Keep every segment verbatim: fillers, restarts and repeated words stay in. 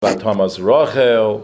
about Thomas Rochel.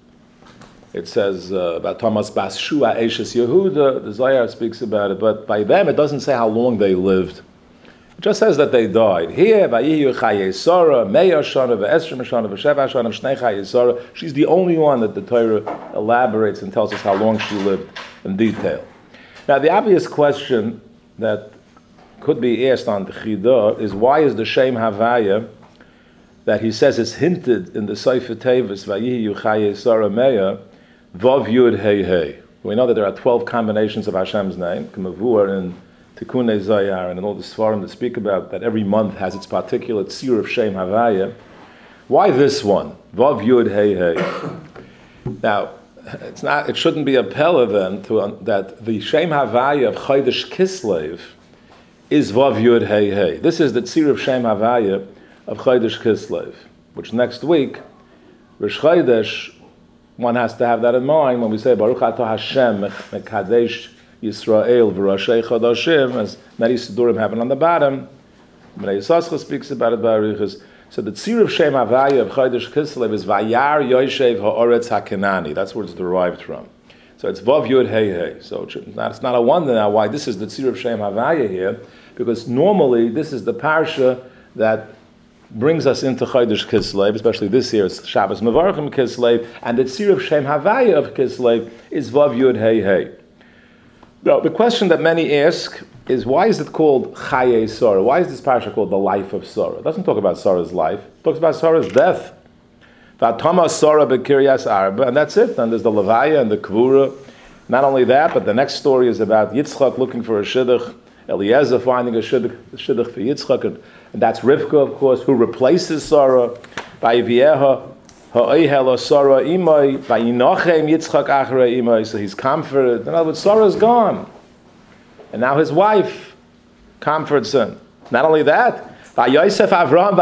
It says uh, about Thomas Bas Shua Eishes Yehuda. The Zohar speaks about it, but by them it doesn't say how long they lived. It just says that they died. Here, Vayiyu Chaye Sora, Meya Shana, Ve'esrim Shana, Ve'sheva Shana, Shnei Chaye Sora. She's the only one that the Torah elaborates and tells us how long she lived in detail. Now, the obvious question that could be asked on the Chidah is, why is the Shem Havaya that he says is hinted in the Sefer Tevis, Vayiyu Chaye Sora Meya, Vav Yud Hey Hey. We know that there are twelve combinations of Hashem's name, K'mavur in Tikunei Zohar and in all the Svarim that speak about that every month has its particular tzir of Shem Havaya. Why this one? Vav Yud Hey Hey. Now, it's not. It shouldn't be a pella then to uh, that the Shem Havaya of Chodesh Kislev is Vav Yud Hey Hey. This is the tzir of Shem Havaya of Chodesh Kislev, which next week, Rosh Chodesh, one has to have that in mind when we say Baruch Atah Hashem Mekadesh Yisrael V'Roshei Chodashim, as many Sidurim have it on the bottom. Bnei Yisachar speaks about it by Arichas. So the tzir of Shem Havaya of Chodesh Kislev is Vayar Yoshev Ha'oretz HaKenani. That's where it's derived from. So it's Vav Yud Hey Hey. So it's not, it's not a wonder now why this is the tzir of Shem Havaya here, because normally this is the parsha that brings us into Chodesh Kislev, especially this year, it's Shabbos Mevarchim Kislev, and the tzir of Shem Havaya of Kislev is Vav Yud Hey Hey. Now, the question that many ask is, why is it called Chaye Sora? Why is this parasha called the life of Sora? It doesn't talk about Sora's life. It talks about Sora's death. Vatama Sora b'Kiryas Arba, and that's it. And there's the Levaya and the Kvura. Not only that, but the next story is about Yitzchak looking for a shidduch, Eliezer finding a shidduch, a shidduch for Yitzchak, and, and that's Rivka, of course, who replaces Sora by Vieha. So he's comforted. In other words, Sarah's gone. And now his wife comforts him. Not only that, Avram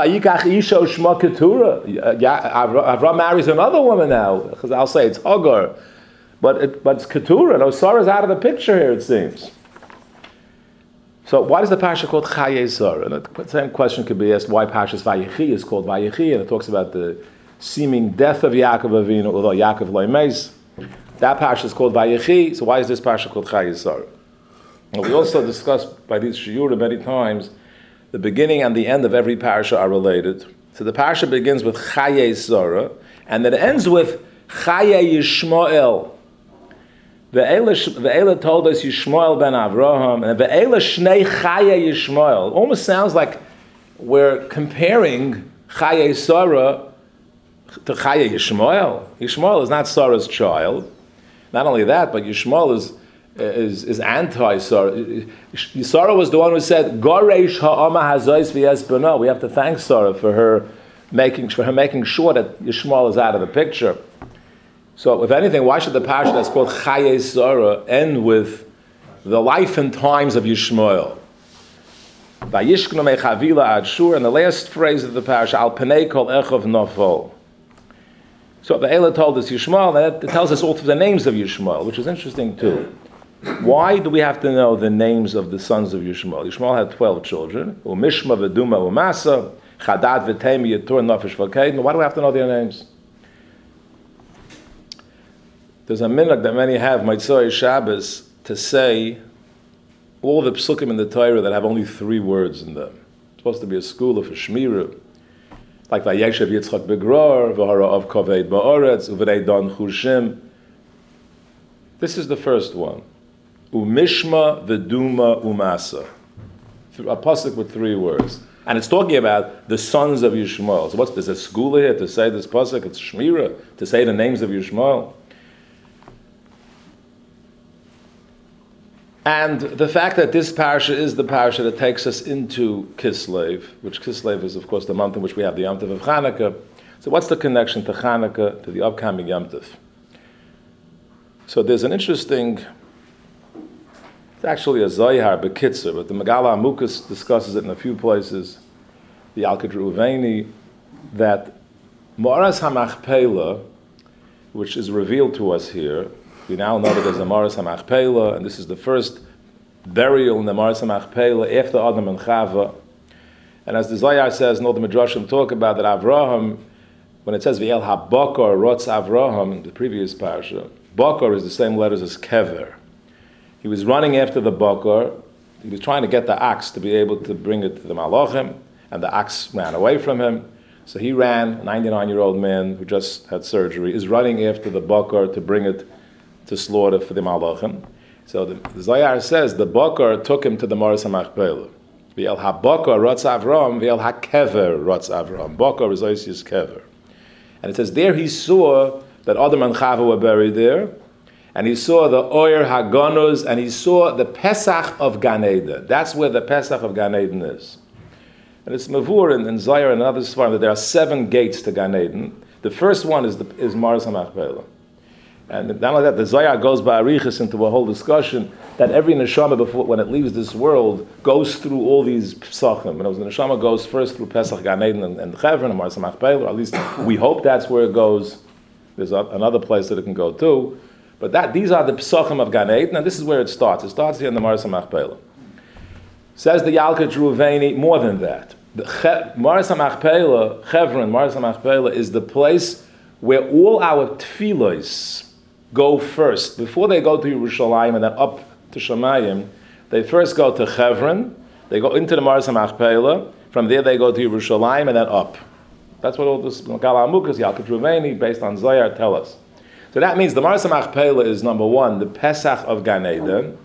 marries another woman now. Because I'll say it's Hagar. But, it, but it's Keturah. No, Sarah's out of the picture here, it seems. So why is the parsha called Chaye Sora? And the same question could be asked, why Parshas Vayechi is called Vayechi, and it talks about the seeming death of Yaakov Avinu, although Yaakov lo meis. That parsha is called Vayechi, so why is this parsha called Chaye Sora? Well, we also discussed by these shiurim many times, the beginning and the end of every parsha are related. So the parsha begins with Chaye Sora, and it ends with Chaye Yishmael. Ve'ela told us Yishmael ben Avraham, and Ve'ela Shnei Chaye Yishmael. It almost sounds like we're comparing Chaye Sora to Chaye Yishmael. Yishmael is not Sarah's child. Not only that, but Yishmael is is, is anti-Sarah. Sarah was the one who said, Goresh ha'ama hazois v'yes b'no. We have to thank Sarah for her making for her making sure that Yishmael is out of the picture. So, if anything, why should the parsha that's called Chaye Sora end with the life and times of Yishmael? Vayishknu mechavila ad shur, and the last phrase of the parsha, Al penei kol echov nafol. So the Eila told us Yishmael, and it tells us all the names of Yishmael, which is interesting too. Why do we have to know the names of the sons of Yishmael? Yishmael had twelve children. Umishma, Veduma, Umasa, Chadad, V'temi, Yetur, Nafesh, V'kaid. Why do we have to know their names? There's a minhag that many have, Motzei Shabbos, to say all the psukim in the Torah that have only three words in them. It's supposed to be a school of Shmiru. Like Vayeshev Yitzchak Begror, V'hara of Koved Ba'oretz, Uvrei Don Chushim. This is the first one. Umishma, Veduma, Umasa. A pasuk with three words. And it's talking about the sons of Yishmael. So what's this, a school here to say this pasuk? It's Shmira, to say the names of Yishmael. And the fact that this parsha is the parsha that takes us into Kislev, which Kislev is, of course, the month in which we have the Yom Tov of Chanukah. So what's the connection to Chanukah, to the upcoming Yom Tov? So there's an interesting, it's actually a Zohar Bekitzer, but the Megala Amukas discusses it in a few places, the Alkut Reuveni, that Moras HaMachpelah, which is revealed to us here, we now know that there's a Moras HaMachpelah, and this is the first burial in the Moras HaMachpelah after Adam and Chava. And as the Zohar says, and all the Midrashim talk about, that Avraham when it says V'el ha-bakar rotz Avraham in the previous parasha, bakar is the same letters as kever. He was running after the bakar. He was trying to get the ox to be able to bring it to the malachim, and the ox ran away from him. So he ran, a ninety-nine-year-old man who just had surgery, is running after the bakar to bring it to slaughter for the malachim. So the, the Zohar says the bakar took him to the Maras HaMachpelah. V'el ha-bakar rotz Avram, v'el ha-kever rotz Avram. Bakar is Oisius kever. And it says there he saw that Adam and Chava were buried there, and he saw the Oyer HaGanuz, and he saw the Pesach of Gan Eden. That's where the Pesach of Gan Eden is. And it's Mavur and, and Zohar and other Sfarim that there are seven gates to Gan Eden. The first one is the is Maras HaMachpelah. And not only that, the Zohar goes by Arichas into a whole discussion that every neshama, before when it leaves this world, goes through all these psachim. You know, the neshama goes first through Pesach, Gan Eden, and, and Chevron, and Maras HaMachpelah, or at least we hope that's where it goes. There's a, another place that it can go to. But that these are the psachim of Gan Eden, and this is where it starts. It starts here in the Maras HaMachpelah. Says the Yalkut Ruveni, more than that. The che, Maras HaMachpelah, Chevron, Maras HaMachpelah, is the place where all our tefillos go first. Before they go to Yerushalayim and then up to Shemayim, they first go to Chevron, they go into the Maras HaMachpelah, from there they go to Yerushalayim and then up. That's what all this Gala Amukas, Yalkut Ruveni, based on Zohar, tell us. So that means the Maras HaMachpelah is, number one, the Pesach of Gan Eden,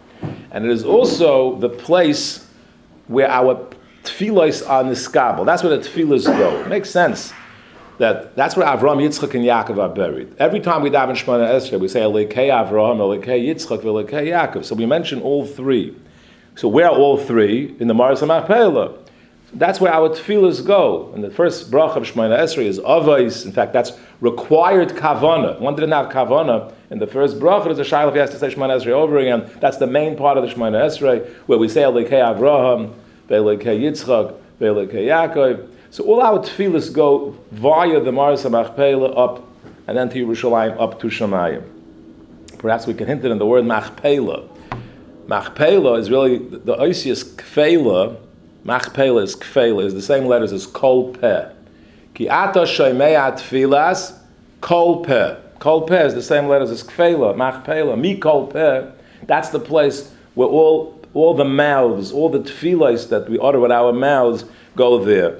and it is also the place where our tefillos are niskabel. That's where the tefillos go. It makes sense that that's where Avram, Yitzchak, and Yaakov are buried. Every time we daven Shemona Esrei, we say Elekei Avram, Elekei Yitzchak, Elekei Yaakov. So we mention all three. So where are all three? In the Maras HaMachpelah. That's where our tefillos go. And the first bracha of Shemona Esrei is avos. In fact, that's required kavana. One didn't have kavana in the first bracha. There's a shayla if he has to say Shemona Esrei over again. That's the main part of the Shemona Esrei, where we say Elekei Avraham, Ve'elekei Yitzchak, Ve'elekei Yaakov. So all our tefillos go via the Maras HaMachpelah up, and then to Yerushalayim, up to Shemayim. Perhaps we can hint it in the word Machpelah. Machpelah is really the Oisius Kfela. Machpelah is Kfela, is the same letters as Kol Peh. Ki ata shoymea tfilas, Kol Peh. Kol Peh is the same letters as Kfela, Machpelah. Mi Kol Peh, that's the place where all all the mouths, all the tefillos that we utter with our mouths go there.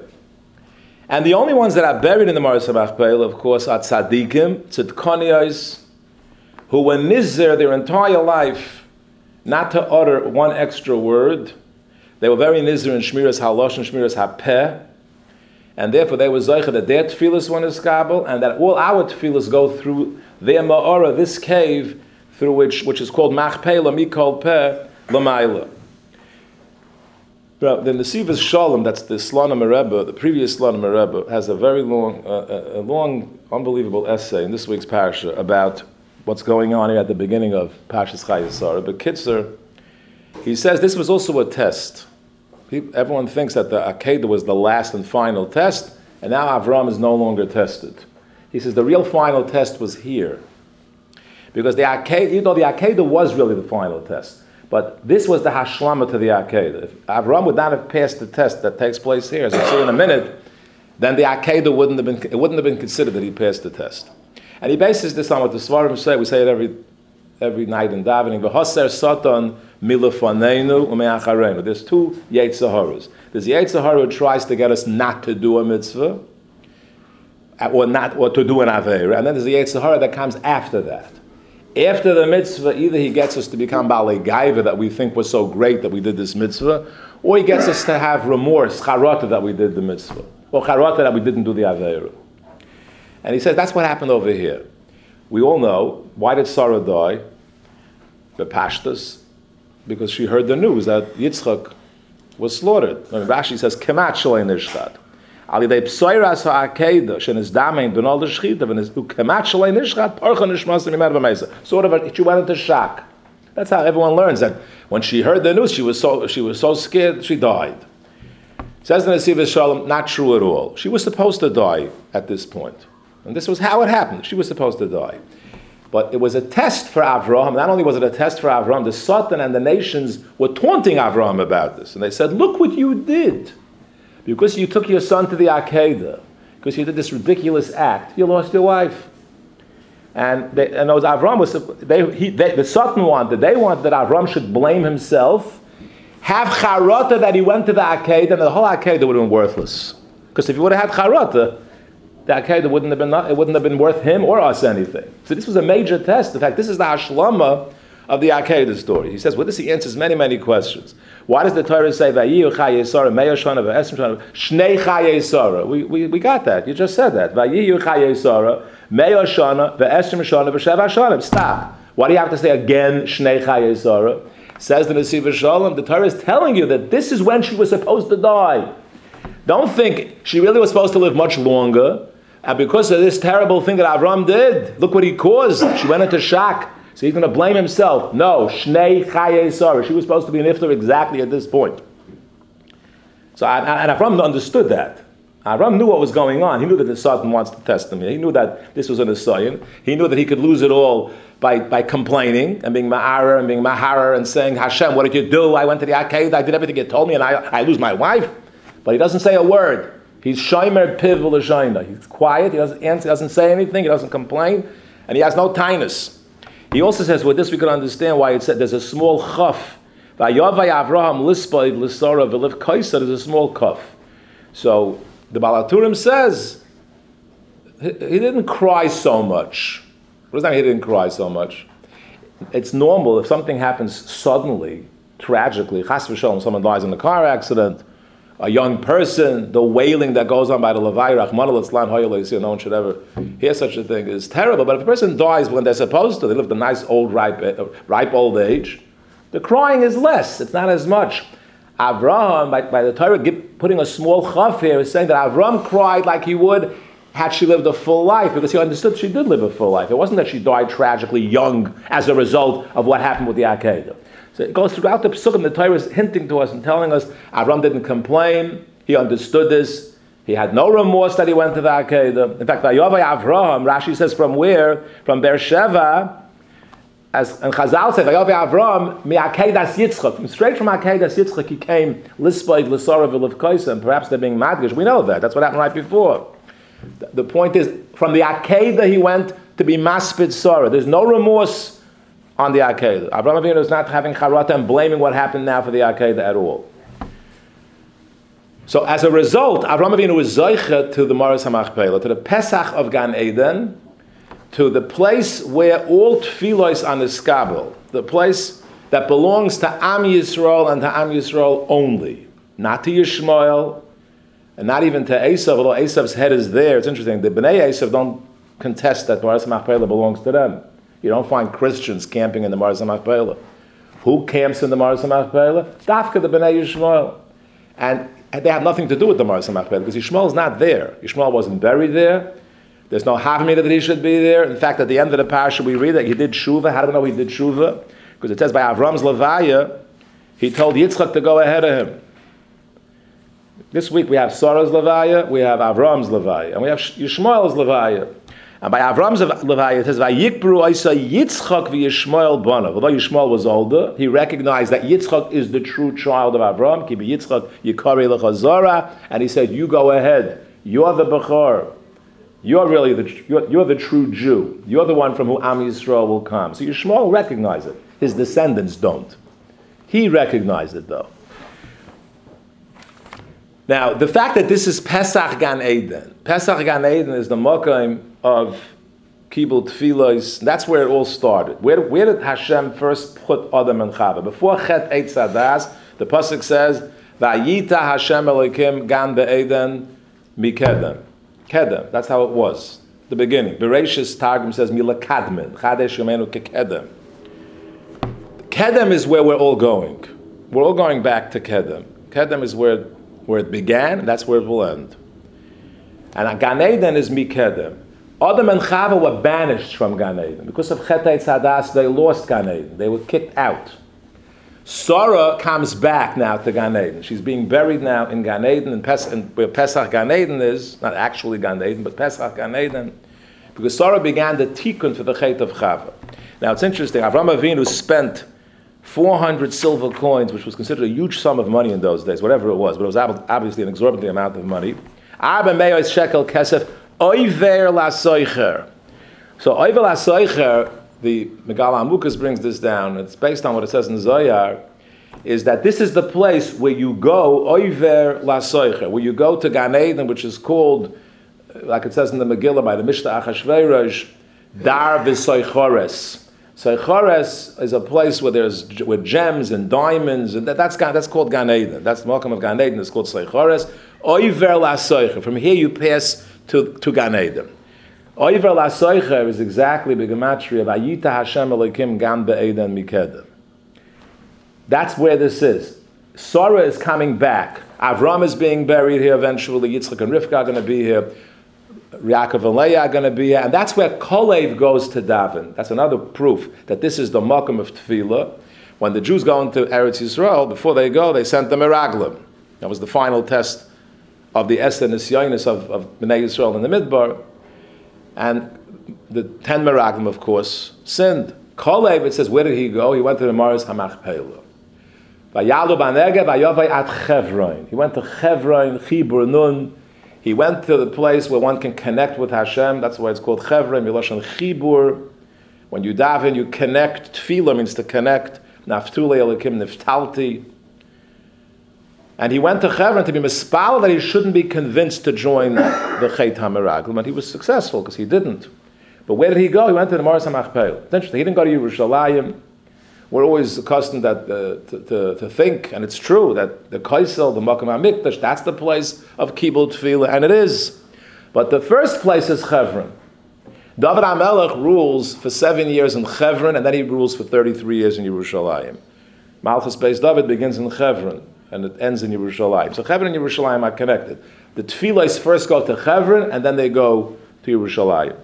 And the only ones that are buried in the Maras HaMachpelah, of course, are tzaddikim, tzidkoniyos, who were nizzer their entire life not to utter one extra word. They were very nizzer in shmiras halosh and shmiras hapeh, and therefore they were zeicha that their tefillos were niskabel, and that all our tefillos go through their ma'ora, this cave, through which which is called Machpelah, Mikol Peh, Lamaila. The Nesivos Shalom, that's the Slonim Rebbe, the previous Slonim Rebbe, has a very long, uh, a long, unbelievable essay in this week's parasha about what's going on here at the beginning of Parshas Chayei Sarah. But Kitzer, he says this was also a test. People, everyone thinks that the Akedah was the last and final test, and now Avram is no longer tested. He says the real final test was here. Because the Akedah, you know, the Akedah was really the final test. But this was the hashlama to the Akedah. If Avram would not have passed the test that takes place here, as we'll see in a minute, then the Akedah wouldn't have been, it wouldn't have been considered that he passed the test. And he bases this on what the Svarim say. We say it every every night in davening. V'haser satan milefanenu umeacharenu. There's two Yetzer Haras. There's the Yetzer Hara who tries to get us not to do a mitzvah, or not, or to do an aveira, and then there's the Yetzer Hara that comes after that. After the mitzvah, either he gets us to become Balei Gaiva, that we think was so great that we did this mitzvah, or he gets us to have remorse, charata, that we did the mitzvah, or charata, that we didn't do the aveira. And he says that's what happened over here. We all know, why did Sarah die? The Pashtas, because she heard the news that Yitzchak was slaughtered. And Rashi says, Kemat shalei nishchat. Alidei psoiras ha'akedah, shenis damein ben all the shchita, v'nis ukemat shalei nishchat, parcha nishmasim imer b'meisa. Sort of, she went into shock. That's how everyone learns that. When she heard the news, she was so she was so scared, she died. Says the Nesivos Shalom, not true at all. She was supposed to die at this point. And this was how it happened. She was supposed to die. But it was a test for Avraham. Not only was it a test for Avraham, the Satan and the nations were taunting Avraham about this. And they said, look what you did. Because you took your son to the Akedah. because you did this ridiculous act, you lost your wife. And they, and those Avram was they, he, they the Satan wanted they wanted that Avram should blame himself, have charata that he went to the Akedah, and the whole Akedah would have been worthless. Because if he would have had charata, the Akedah wouldn't have been it wouldn't have been worth him or us anything. So this was a major test. In fact, this is the hashlama of the Akedah story. He says, well, this he answers many, many questions. Why does the Torah say Vayiyu Chayei Sarah Me'ah Shana Ve'esrim Shana Shnei Chayei Sarah? We we we got that. You just said that. Vayiyu Chayei Sarah Me'ah Shana Ve'esrim Shana Ve'sheva Shana. Stop. Why do you have to say again Shnei Chayei Sarah? Says the Nesiva Shalom, the Torah is telling you that this is when she was supposed to die. Don't think she really was supposed to live much longer, and because of this terrible thing that Avram did, look what he caused. She went into shock. So he's going to blame himself. No, Shnei Chayei Sarah. She was supposed to be an iftar exactly at this point. So and Avram understood that. Avram knew what was going on. He knew that the Satan wants to test him. He knew that this was an Nisayan. He knew that he could lose it all by, by complaining and being ma'arer and being maharer and saying, Hashem, what did you do? I went to the Akedah, I did everything you told me, and I, I lose my wife. But he doesn't say a v'ord. He's shomer piv l'shayna. He's quiet. He doesn't answer. He doesn't say anything. He doesn't complain, and he has no tinus. He also says, with this we can understand why it said there's a small chaf. Vayavay Avraham lispaid l'sara v'liv kaisa. There's a small kaf. So the Baal HaTurim says he, he didn't cry so much. What does that mean? He didn't cry so much. It's normal if something happens suddenly, tragically. Chas v'shalom, someone dies in a car accident. A young person, the wailing that goes on by the Levai, Rachmana litzlan hoyel, no one should ever hear such a thing, is terrible. But if a person dies when they're supposed to, they live a nice old ripe, ripe old age, the crying is less. It's not as much. Avraham, by, by the Torah putting a small chaf here, is saying that Avraham cried like he would had she lived a full life, because he understood she did live a full life. It wasn't that she died tragically young as a result of what happened with the Akedah. So it goes throughout the Psukim. The Torah is hinting to us and telling us Avram didn't complain. He understood this. He had no remorse that he went to the Akedah. In fact, Vayavay Avraham, Rashi says from where? From Beersheva, as and Chazal said, Vayavay Avraham mi Akedas Yitzchak. Straight from Akedas Yitzchak, he came Lispaid L'Sara V'Lev Kaisa, and perhaps they're being madgish. We know that. That's what happened right before. The point is, from the Akedah he went to be Maspid Sarah. There's no remorse on the Akedah. Avraham Avinu is not having charata and blaming what happened now for the Akedah at all. So as a result, Avraham Avinu is zoicha to the Maras HaMachpelah, to the Pesach of Gan Eden, to the place where all tefillos are niskabel, the place that belongs to Am Yisrael and to Am Yisrael only, not to Yishmael, and not even to Esav, although Esav's head is there. It's interesting. The Bnei Esav don't contest that Maras HaMachpelah belongs to them. You don't find Christians camping in the Maras HaMachpelah. Who camps in the Maras HaMachpelah? Dafka, the Bnei Yishmael. And they have nothing to do with the Maras HaMachpelah, because Yishmael is not there. Yishmael wasn't buried there. There's no Havamina that he should be there. In fact, at the end of the parasha, we read that he did Shuvah. How do we know he did Shuvah? Because it says by Avram's Levaya, he told Yitzchak to go ahead of him. This week we have Sarah's Levaya, we have Avram's Levaya, and we have Yishmael's Levaya. And by Avram's Levaya, it says, Vayikbru Isa Yitzchak v'Yishmael banav. Although Yishmael was older, he recognized that Yitzchak is the true child of Avram. Ki Yitzchak Yikari L'chazara, and he said, you go ahead. You're the Bechor. You're really the you're, you're the true Jew. You're the one from whom Am Yisrael will come. So Yishmael recognized it. His descendants don't. He recognized it though. Now, the fact that this is Pesach Gan Eden, Pesach Gan Eden is the Mokaim of Kibul Tfilos. That's where it all started. Where, where did Hashem first put Adam and Chava? Before Chet Eitz Hadas, the pasuk says, "Vayita Hashem Elokim Gan BeEden Mikedem." Kedem. That's how it was. The beginning. Bereshis Targum says Mila Kadmin. Chadesh Yomenu Kekedem. Kedem is where we're all going. We're all going back to Kedem. Kedem is where where it began, and that's where it will end. And Gan Eden is Mikedem. Adam and Chava were banished from Gan Eden. Because of Chet Eitz Hadas, they lost Gan Eden. They were kicked out. Sarah comes back now to Gan Eden. She's being buried now in Gan Eden, and, Pes- and where Pesach Gan Eden is, not actually Gan Eden, but Pesach Gan Eden, because Sarah began the tikkun for the Chet of Chava. Now it's interesting, Avraham Avinu spent four hundred silver coins, which was considered a huge sum of money in those days, whatever it was, but it was obviously an exorbitant amount of money. Arba me'os shekel kesef oiver lasoicher. So oiver lasoicher, the Megala Amukas brings this down. It's based on what it says in Zohar. Is that this is the place where you go oiver lasoicher, where you go to Gan Eden, which is called, like it says in the Megillah by the Mishnah Achashverosh, Dar v'soichores. Soichores is a place where there's with gems and diamonds, and that, that's that's called Gan Eden. That's the Malcolm of Gan Eden. It's called Soichores. Oiver lasoicher. From here you pass to, to Gan Eden. Oiver lasoicher is exactly the gematria of Ayita Hashem Elokim Gan Be'eden Mikedem. That's where this is. Sarah is coming back. Avram is being buried here eventually. Yitzchak and Rivka are going to be here. Yaakov and Leah are going to be here. And that's where Kolev goes to daven. That's another proof that this is the Makom of Tefillah. When the Jews go into Eretz Yisrael, before they go, they sent the Meraglim. That was the final test of the Esther Nisyonis of, of Bnei Yisrael in the Midbar. And the ten Meraglim, of course, sinned. Kolev, it says, where did he go? He went to the Maris Hamachpelah. Vayalu Banegev, Vayovai at Chevron. He went to Chevron, Chibur Nun. He went to the place where one can connect with Hashem. That's why it's called Chevron, Miloshan Chibur. When you daven, you connect. Tefillah means to connect. Naftule Elikim Niftalti. And he went to Chevron to be mispal that he shouldn't be convinced to join the Chet HaMeraglim. And he was successful because he didn't. But where did he go? He went to the Maris HaMachpelah. It's interesting. He didn't go to Yerushalayim. We're always accustomed that, uh, to, to, to think, and it's true, that the Kaisel, the Makom HaMikdash, that's the place of Kibbul Tefillah, and it is. But the first place is Chevron. David HaMelech rules for seven years in Chevron, and then he rules for thirty-three years in Yerushalayim. Malchus Beis David begins in Chevron, and it ends in Yerushalayim. So Chevron and Yerushalayim are connected. The Tefillahs first go to Chevron, and then they go to Yerushalayim.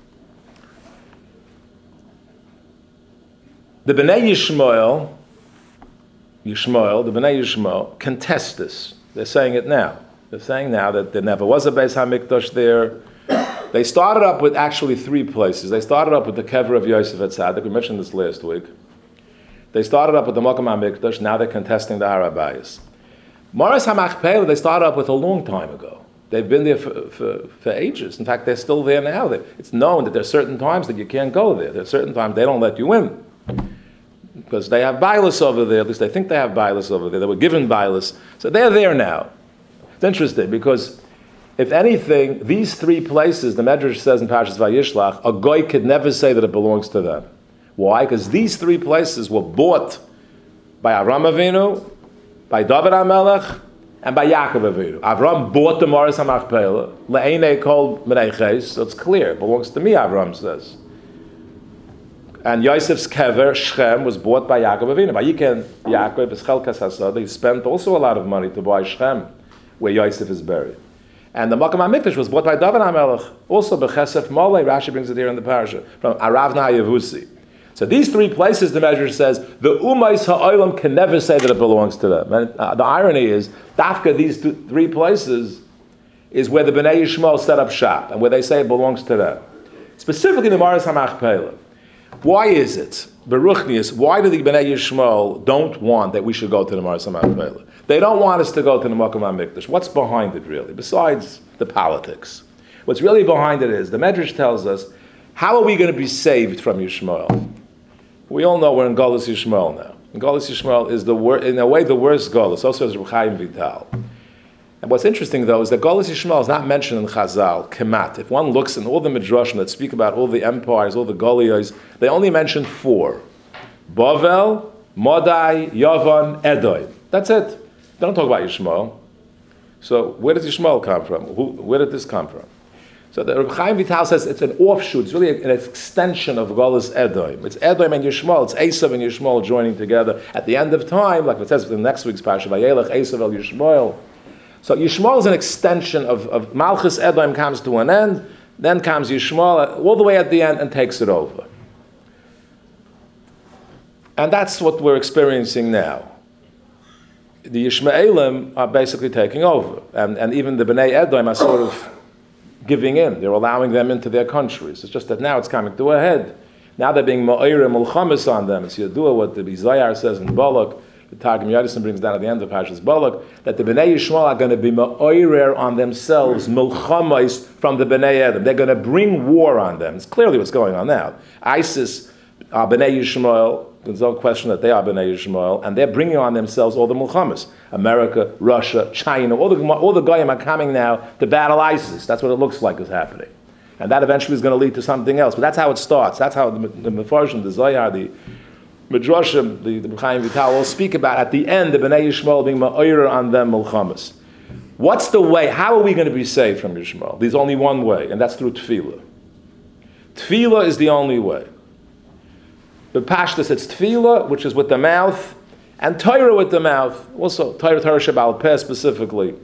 The Bnei Yishmael, Yishmael, the Bnei Yishmael, contest this. They're saying it now. They're saying now that there never was a Beis HaMikdash there. They started up with actually three places. They started up with the Kever of Yosef Atzadik. We mentioned this last week. They started up with the Makom HaMikdash. Now they're contesting the Har HaBayis. Maris HaMachpelah, they started up with a long time ago. They've been there for, for, for ages. In fact, they're still there now. It's known that there are certain times that you can't go there. There are certain times they don't let you in. Because they have Bailas over there, at least they think they have Bailas over there. They were given Bailas. So they're there now. It's interesting because, if anything, these three places, the Medrash says in Parshas Vayishlach, a goy could never say that it belongs to them. Why? Because these three places were bought by Avram Avinu, by David HaMelech, and by Yaakov Avinu. Avram bought the Maris HaMachpelah, le'enei kol meneiches, so it's clear, it belongs to me, Avram says. And Yosef's kever, Shechem, was bought by Yaakov Avinu. Vayiken Yaakov is Chelkas Hasada. He spent also a lot of money to buy Shechem, where Yosef is buried. And the Makom HaMikdash was bought by David HaMelech, also Bechesef Molei. Rashi brings it here in the parasha, from Aravna Yevusi. So these three places, the measure says, the Umais HaOlam can never say that it belongs to them. And uh, the irony is, Dafka, these two, three places, is where the Bnei Yishmael set up shop, and where they say it belongs to them. Specifically the Maris HaMachpelah. Why is it, Beruchnius, why do the Bnei Yishmael don't want that we should go to the Maris HaMachpelah? They don't want us to go to the Makom HaMikdash. What's behind it really, besides the politics? What's really behind it is, the Medrash tells us, how are we going to be saved from Yishmael? We all know we're in Galus Yishmael now. And Galus Yishmael is, the wor- in a way, the worst Galus, also as Reb Chaim Vital. And what's interesting, though, is that Galus Yishmael is not mentioned in Chazal, Kemat. If one looks in all the Midrashim that speak about all the empires, all the Golios, they only mention four. Bavel, Modai, Yavan, Edom. That's it. They don't talk about Yishmael. So where does Yishmael come from? Who, where did this come from? So the Reb Chaim Vital says it's an offshoot. It's really an extension of Galus Edom. It's Edom and Yishmael. It's Esav and Yishmael joining together. At the end of time, like it says in next week's Parsha, Vayelech Esav el Yishmael. So Yishmael is an extension of, of Malchus Edom comes to an end, then comes Yishmael all the way at the end and takes it over. And that's what we're experiencing now. The Yishmaelim are basically taking over. And, and even the Bnei Edom are sort of giving in. They're allowing them into their countries. It's just that now it's coming to a head. Now they're being ma'ir and mulchamis on them. It's Yadua, what the Bizayar says in Balak. the Targum Yadison brings down at the end of Parshas Balak, that the Bnei Yishmael are going to be ma'oirer on themselves, milchamais from the Bnei Edom. They're going to bring war on them. It's clearly what's going on now. ISIS are Bnei Yishmael. There's no question that they are Bnei Yishmael, and they're bringing on themselves all the milchamas. America, Russia, China, all the all the goyim are coming now to battle ISIS. That's what it looks like is happening. And that eventually is going to lead to something else. But that's how it starts. That's how the, the Mefarshim, the Zohar, the Midrashim, the, the Chaim Vital will speak about at the end the Bnei Yishmael being ma'orer on them milchamas. What's the way? How are we going to be saved from Yishmael? There's only one way, and that's through tefillah. Tefillah is the only way. The Pashtus, it's tefillah, which is with the mouth, and Torah with the mouth. Also, Torah, Torah Shabbal Peh specifically.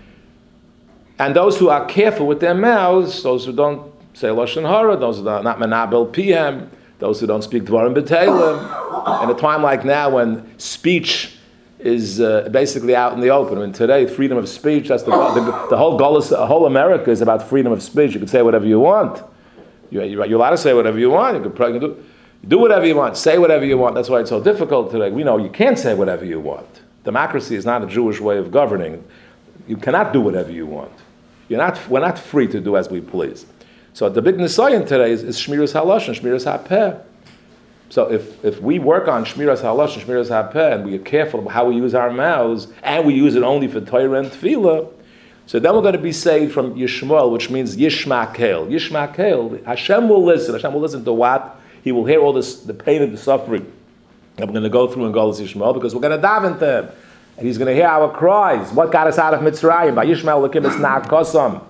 And those who are careful with their mouths, those who don't say Lashon Hara, those who are not menabel pihem, those who don't speak Dvarim B'Teilim, in a time like now when speech is uh, basically out in the open. I mean, today, freedom of speech, that's the, the, the whole goal, the whole America is about freedom of speech. You can say whatever you want. You, you're allowed to say whatever you want. You can, you can do, do whatever you want. Say whatever you want. That's why it's so difficult today. We know you can't say whatever you want. Democracy is not a Jewish way of governing. You cannot do whatever you want. You're not, we're not free to do as we please. So the big nisayon today is, is Shmiras HaLashon, Shmiras HaPeh. So if, if we work on Shmiras HaLashon, Shmiras HaPeh, and we are careful about how we use our mouths, and we use it only for Torah and Tefillah, so then we're going to be saved from Yishmael, which means Yishmakel. Yishmakel, Hashem will listen. Hashem will listen to what? He will hear all this, the pain and the suffering that we're going to go through in Golus Yishmael, because we're going to daven to him. And he's going to hear our cries. What got us out of Mitzrayim? By Yishmael Lakim is Na'akosam.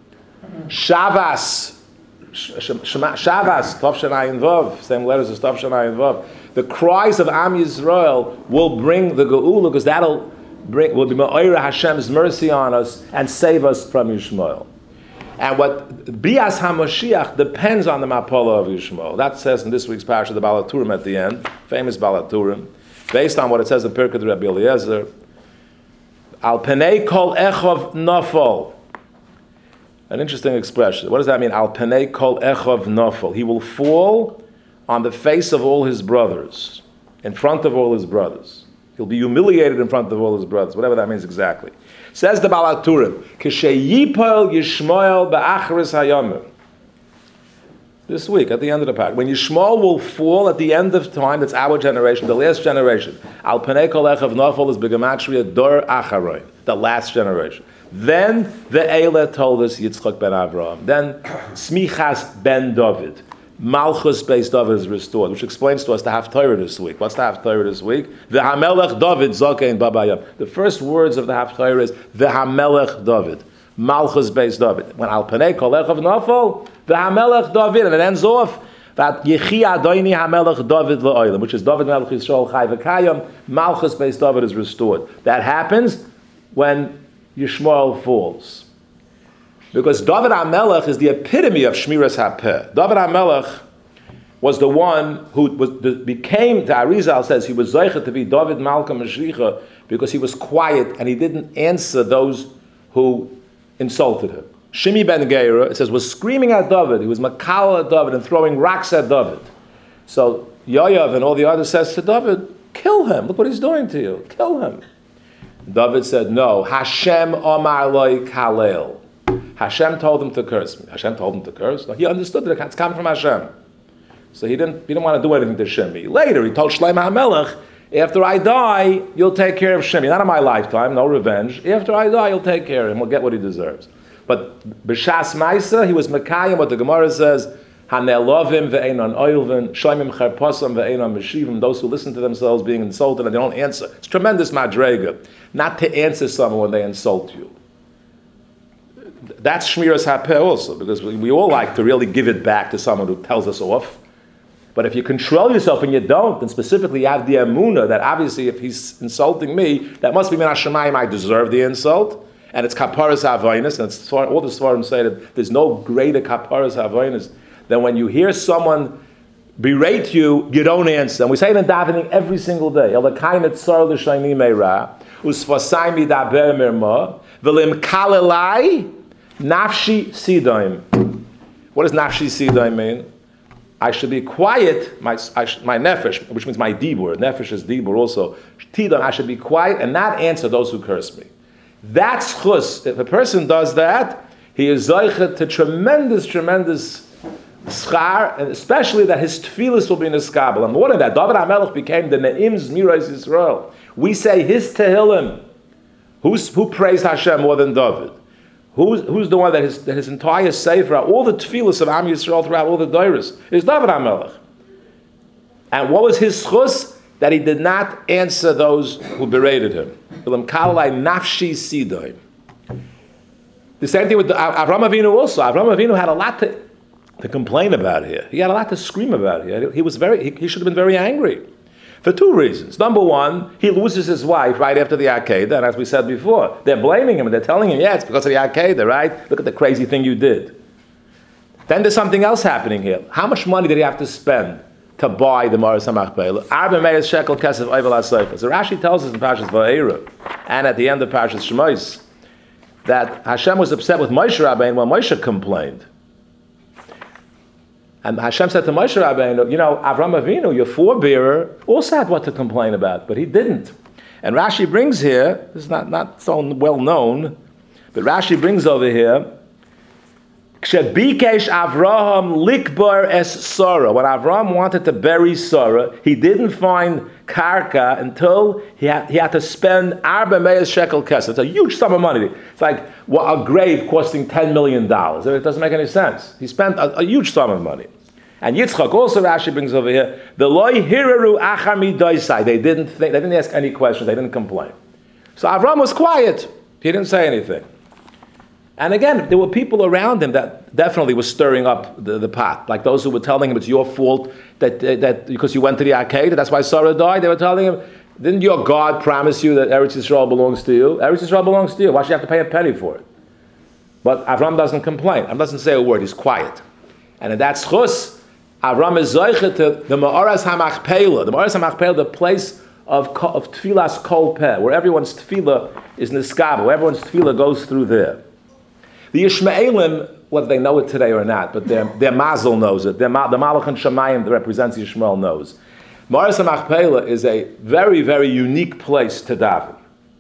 Shavas. Shavas. Tov Shanayin Vav. Same letters as Tov Shanayin Vav. The cries of Am Yisrael will bring the Geula, because that'll bring, will be Ma'oira Hashem's mercy on us and save us from Yishmael. And what Bias HaMashiach depends on the Mapola of Yishmael. That says in this week's parasha, the Balaturim at the end, famous Balaturim, based on what it says in Pirkei Rabbi Eliezer, Al Penei Kol Echov Nofol. An interesting expression. What does that mean? Al Penei Kol Echov Nofol. He will fall on the face of all his brothers, in front of all his brothers. He'll be humiliated in front of all his brothers, whatever that means exactly. Says the Balaturim, K'sheyipol Yishmael ba'achris hayomim. This week, at the end of the parak, when Yishmael will fall at the end of time, that's our generation, the last generation. Al Penei Kol Echav Nofol is Begematria Dor Acharoin, the last generation. Then the Eila told us Yitzchak ben Avraham. Then Smichas ben David. Malchus based David is restored, which explains to us the Haftarah this week. What's the Haftarah this week? The Hamelech David Zakein Babayam. The first words of the Haftarah is the Hamelech David. Malchus based David. When Al Penei Kol Echav Nofol, the Hamelech David, and it ends off that Yechi Adoini Hamelech David La'olam, which is David Melech Yisrael Chai V'Kayam. Malchus based David is restored. That happens when Yishmael falls. Because David HaMelech is the epitome of Shmiras HaPeh. David HaMelech was the one who was, the, became, the Arizal says, he was Zoichet to be David Malka Meshricha because he was quiet and he didn't answer those who insulted him. Shimi ben Geira, it says, was screaming at David. He was makal at David and throwing rocks at David. So Yoav and all the others says to David, kill him. Look what he's doing to you. Kill him. David said, no. Hashem Omar Loi Kalel. Hashem told him to curse me. Hashem told him to curse? No, he understood that it's coming from Hashem. So he didn't, he didn't want to do anything to Shimi. Later, he told Shlomo HaMelech, after I die, you'll take care of Shimi. Not in my lifetime, no revenge. After I die, you'll take care of him. We'll get what he deserves. But B'Shas Maisa, he was Mekayim, what the Gemara says, Hanelovim ve'enon oilvin, shoymim cherposam ve'enon meshivim, those who listen to themselves being insulted and they don't answer. It's tremendous madrega, not to answer someone when they insult you. That's Shmiras HaPeh also, because we, we all like to really give it back to someone who tells us off. But if you control yourself and you don't, then specifically you have the emunah that obviously if he's insulting me, that must be min hashemayim, I deserve the insult. And it's kaparas ha'avoinus, and it's, all the Svarim say that there's no greater kaparas ha'avoinus than when you hear someone berate you, you don't answer. And we say it in davening every single day. Elakayin etzar l'shayni meira, usfasai midaber mirma, v'lim kalelai, nafshi sidaim. What does nafshi sidaim mean? I should be quiet, my I sh, my nefesh, which means my dibur. Nefesh is dibur also. Tidon, I should be quiet and not answer those who curse me. That's chus. If a person does that, he is zeichet to tremendous, tremendous schar, and especially that his tefillas will be in his kabel. And more than that, David HaMelech became the Ne'im Zmiros Yisrael. We say his Tehillim. Who's, who praised Hashem more than David? Who's, who's the one that his, that his entire sefer, all the tefillas of Am Yisrael throughout all the Doros, is David HaMelech. And what was his chus? That he did not answer those who berated him. The same thing with the, Avram Avinu also. Avram Avinu had a lot to, to complain about here. He had a lot to scream about here. He was very. He, he should have been very angry for two reasons. Number one, he loses his wife right after the Akedah, and as we said before, they're blaming him and they're telling him, yeah, it's because of the Akedah, right? Look at the crazy thing you did. Then there's something else happening here. How much money did he have to spend to buy the Maris HaMachpelah? Arba Meis Shekel Kesef Oivel HaSefer. So Rashi tells us in Parshas Va'era, and at the end of Parshas Shemos, that Hashem was upset with Moshe Rabbeinu when Moshe complained. And Hashem said to Moshe Rabbeinu, you know, Avram Avinu, your forebearer, also had what to complain about, but he didn't. And Rashi brings here, this is not, not so well known, but Rashi brings over here, Bikesh Avraham likbar es Sarah. When Avram wanted to bury Sarah, he didn't find karka until he had, he had to spend arba meis shekel kesef. It's a huge sum of money. It's like well, a grave costing ten million dollars. It doesn't make any sense. He spent a, a huge sum of money. And Yitzchak also Rashi brings over here the loy hiraru achar midoisai. They didn't think. They didn't ask any questions. They didn't complain. So Avram was quiet. He didn't say anything. And again, there were people around him that definitely were stirring up the, the pot, like those who were telling him it's your fault that that because you went to the Akedah, that's why Sarah died. They were telling him, didn't your God promise you that Eretz Yisrael belongs to you? Eretz Yisrael belongs to you. Why should you have to pay a penny for it? But Avram doesn't complain. Avram doesn't say a word. He's quiet. And in that chus, Avram is zoichet to the Ma'aras HaMachpelah. The Ma'aras HaMachpelah, the place of, of Tfilas Kol Peh, where everyone's tefillah is niskaba, where everyone's tefillah goes through there. The Yishmaelim, whether they know it today or not, but their, their Mazel knows it. Their, the Malach and Shemayim that represents Yishmael knows. Ma'aras HaMachpelah is a very, very unique place to daven.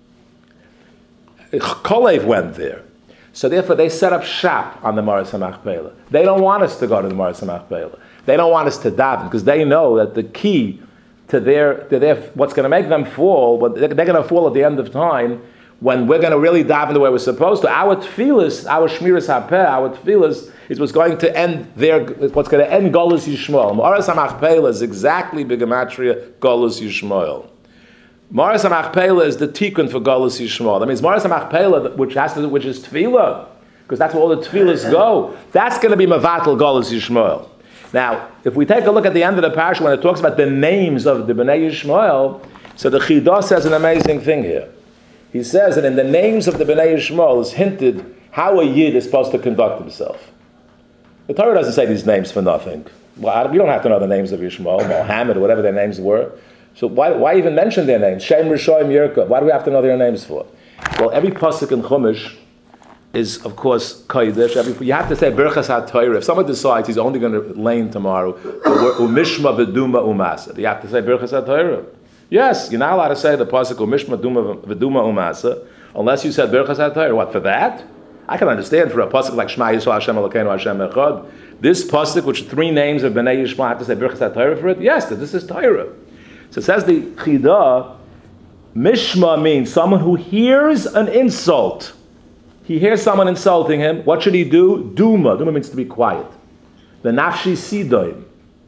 Kolev went there. So therefore they set up shop on the Ma'aras HaMachpelah. They don't want us to go to the Ma'aras HaMachpelah. They don't want us to daven because they know that the key to their, to their what's going to make them fall, they're, they're going to fall at the end of time, when we're going to really dive in the way we're supposed to. Our tefillas, our shmiras hapeh, our tefillas is what's going to end their, what's going to end Golus Yishmael. Ma'aras HaMachpelah is exactly B'gematria Golus Yishmael. Ma'aras HaMachpelah is the tikkun for Golus Yishmael. That means Ma'aras HaMachpelah, which has to, which is tefillah, because that's where all the tefillahs go. That's going to be Mavatal Golus Yishmael. Now, if we take a look at the end of the parasha when it talks about the names of the Bnei Yishmael, so the Chidah says an amazing thing here. He says that in the names of the Bnei Yishmael is hinted how a Yid is supposed to conduct himself. The Torah doesn't say these names for nothing. Well, we don't have to know the names of Yishmael, Mohammed, or whatever their names were. So why, why even mention their names? Shem, Rishoim, Yerkov. Why do we have to know their names for? Well, every pasuk in Chumash is, of course, Kodesh. Every, you have to say Berchas HaTorah. If someone decides he's only going to lane tomorrow, Umishma V'duma Umasa, you have to say Berchas HaTorah. Yes, you're not allowed to say the pasuk Umishma V'duma Umasa unless you said Berchas HaTorah. What, for that? I can understand for a pasuk like Shema Yisrael Hashem Elokeinu Hashem Echad. This pasuk, which three names of Bnei Yishmael, I have to say Berchas HaTorah for it? Yes, this is Torah. So it says the Chidah, Mishma means someone who hears an insult. He hears someone insulting him. What should he do? Duma. Duma means to be quiet. The nafshi sidoim.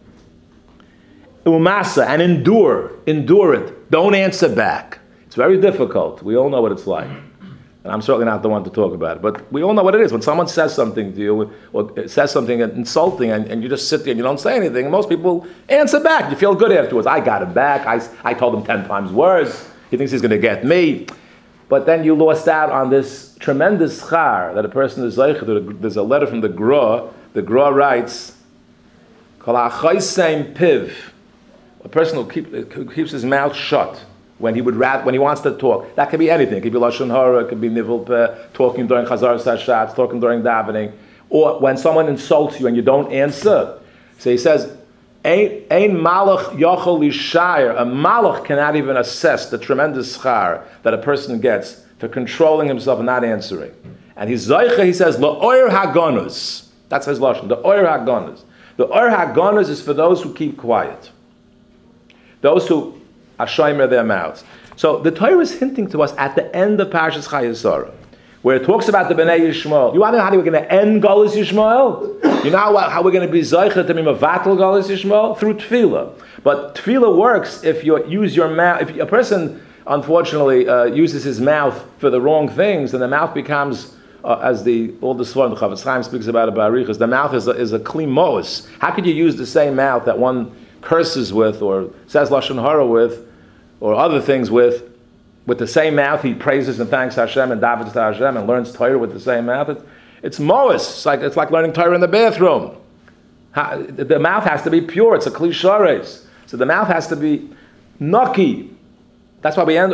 Umasa, and endure. Endure it. Don't answer back. It's very difficult. We all know what it's like. And I'm certainly not the one to talk about it. But we all know what it is. When someone says something to you, or says something insulting, and, and you just sit there and you don't say anything, and most people answer back. You feel good afterwards. I got him back. I, I told him ten times worse. He thinks he's going to get me. But then you lost out on this tremendous schar that a person is like. There's a letter from the Gra. The Gra writes, Kol ha'chaysein piv. A person who, keep, who keeps his mouth shut when he would rat, when he wants to talk. That could be anything. It could be lashon hara. It could be nivel peh, talking during chazar sashatz, talking during davening, or when someone insults you and you don't answer. So he says, Ein malach yochel lishayir. A malach cannot even assess the tremendous schar that a person gets for controlling himself and not answering. And he's zoicha, he says, la'oir hagonus. That's his lashon, the oir hagonus. The oir hagonus is for those who keep quiet. Those who ashoimer their mouths. So the Torah is hinting to us at the end of Parashas Chayei Sarah, where it talks about the Bnei Yishmael. You want to know how we're going to end Golus Yishmael? You know how, how we're going to be Zoicha to be Mavatal Golus Yishmael? Through Tefillah. But Tefillah works if you use your mouth. If a person, unfortunately, uh, uses his mouth for the wrong things, then the mouth becomes, uh, as the all the Svar, the Chavetz Chaim speaks about it by Arichas, the mouth is a, is a kli mos. How could you use the same mouth that one curses with or says Lashon Hara with or other things with, with the same mouth he praises and thanks Hashem and davens to Hashem and learns Torah with the same mouth? It's, it's mois. It's like, it's like learning Torah in the bathroom. How, the mouth has to be pure. It's a kli shares. So the mouth has to be naki. That's why we end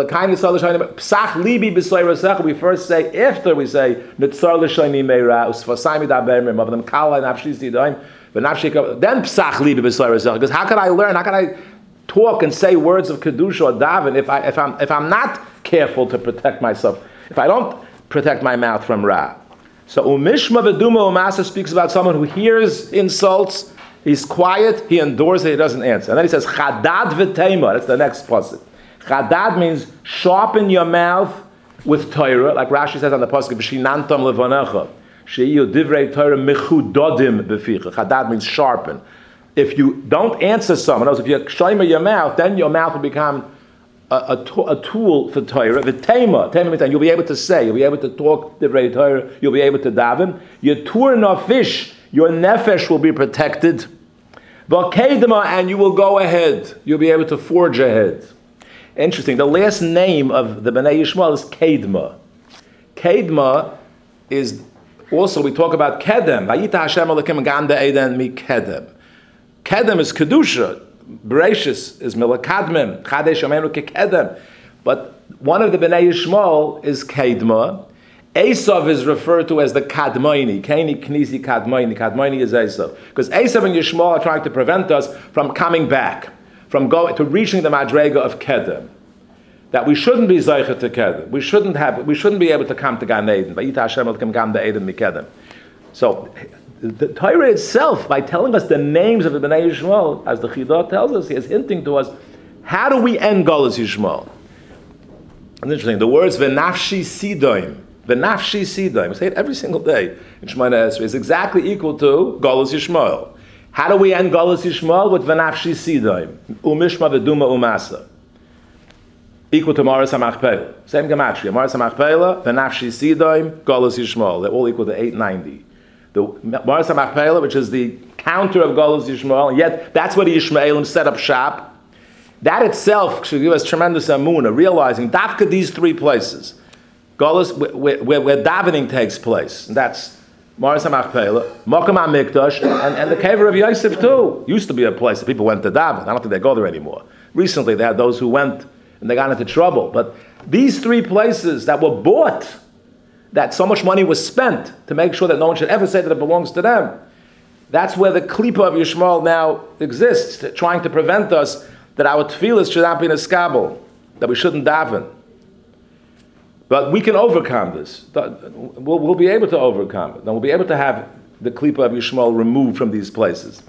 Psach libi b'soy. We first say, after we say Nitzar l'shayni meira usfasai midaber mim of them kala nafshis didaim v'nafshika. Then Psach libi b'soy. Because how could I learn? How can I talk and say words of kedusha or daven if I if I'm if I'm not careful to protect myself? If I don't protect my mouth from ra. So umishma v'duma umasa speaks about someone who hears insults. He's quiet. He endures it. He doesn't answer. And then he says chadad v'teima. That's the next pasuk. Chadad means sharpen your mouth with Torah, like Rashi says on the pasuk, "V'shinantam levanecha, she'iyu divrei Torah mechudodim b'ficha." Chadad means sharpen. If you don't answer someone else, if you shomer your mouth, then your mouth will become a, a, a tool for Torah. V'tema, tema means you'll be able to say, you'll be able to talk divrei Torah, you'll be able to daven. Your tur nafish, your nefesh will be protected. V'kedema, and you will go ahead. You'll be able to forge ahead. Interesting. The last name of the Bnei Yishmael is Kedma. Kedma is also, we talk about Kedem. Vayita Hashem Elokim Gam De'eden Mi Kedem. Kedem is Kedusha. Bereshis is Milakadmim. Chadesh Amenu Kedem. But one of the Bnei Yishmael is Kedma. Esav is referred to as the Kadmoini. Kaini Knisi Kadmoini. Kadmoini is Esav. Because Esav and Yishmael are trying to prevent us from coming back, from going to reaching the madrega of Kedem, that we shouldn't be zeicha to Kedem. We shouldn't have. We shouldn't be able to come to Gan Eden. Vayita Hashem Elokim Gam De'eden Mi Kedem. So the Torah itself, by telling us the names of the Bnei Yishmael, as the Chidah tells us, he is hinting to us, how do we end Golus Yishmael? It's interesting. The words v'nafshi sidoim, v'nafshi sidoim, we say it every single day in Shemona Esrei, is exactly equal to Golus Yishmael. How do we end Golus Yishmael? With v'nafshi sidoim, umishma v'duma umasa, equal to Maras HaMachpelah. Same gematria. Maras HaMachpelah, v'nafshi sidoim, Golus Yishmael. They're all equal to eight ninety. The Maras HaMachpelah, which is the counter of Golus Yishmael, and yet that's where the Yishmaelim set up shop. That itself should give us tremendous amunah, realizing dafka these three places, Golus, where, where, where davening takes place. And that's Maras HaMachpelah, Mokum HaMikdash, and, and the Kever of Yosef too. Used to be a place that people went to daven. I don't think they go there anymore. Recently they had those who went and they got into trouble. But these three places that were bought, that so much money was spent to make sure that no one should ever say that it belongs to them, that's where the klipa of Yishmael now exists, trying to prevent us that our tefillas should not be in a skabel, that we shouldn't daven. But we can overcome this. We'll, we'll be able to overcome it. And we'll be able to have the klipa of Yishmael removed from these places.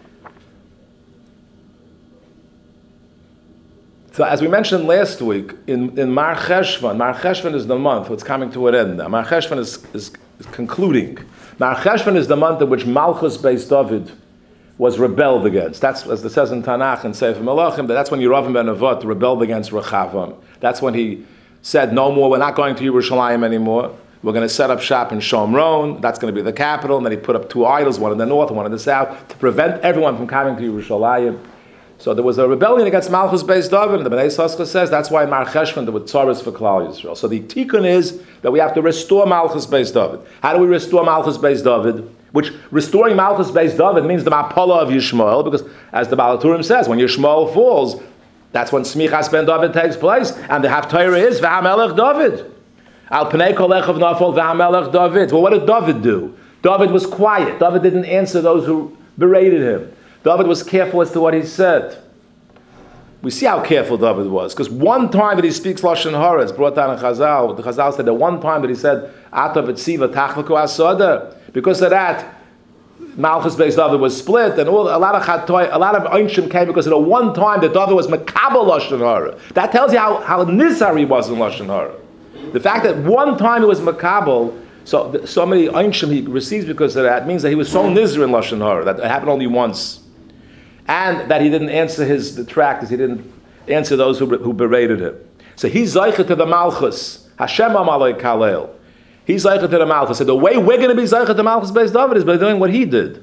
So as we mentioned last week, in, in Mar Cheshvan, Mar Cheshvan is the month, it's coming to an end now. Mar Cheshvan is, is, is concluding. Mar Cheshvan is the month in which Malchus Beis David was rebelled against. That's, as it says in Tanakh and Sefer Melachim, that's when Yerovam ben Nevat rebelled against Rechavam. That's when he said, no more, we're not going to Yerushalayim anymore. We're going to set up shop in Shomron. That's going to be the capital. And then he put up two idols, one in the north, one in the south, to prevent everyone from coming to Yerushalayim. So there was a rebellion against Malchus Beis David, and the Bnei Yissaschar says that's why Mar Cheshvan, there were tzaras for Klal Yisrael. So the tikkun is that we have to restore Malchus Beis David. How do we restore Malchus Beis David? Which, restoring Malchus Beis David means the Mapala of Yishmael, because as the Baal HaTurim says, when Yishmael falls, that's when Smichas ben David takes place, and the Haftarah is V'hamelech David. Al Pnei Kolech of Nafal V'hamelech David. Well, what did David do? David was quiet. David didn't answer those who berated him. David was careful as to what he said. We see how careful David was, because one time that he speaks Lashon Hara, it's brought down in Chazal. The Chazal said that one time that he said, Ata v'tziva tachliku asada. Because of that, Malchus Beis David was split, and all, a lot of chatoy, a lot of Einshim came because of the one time that David was Makabel Lashon Hara. That tells you how, how nizar he was in Lashon Hara. The fact that one time he was Makabel, so so many Einshim he receives because of that, means that he was so nizar in Lashon Hara, that it happened only once. And that he didn't answer his detractors, he didn't answer those who, who berated him. So he's Zaycha to the Malchus, Hashem Amalei Kalel. He's Zaycha to the Malchus. So the way we're going to be Zaycha to Malchus Beis David is by doing what he did.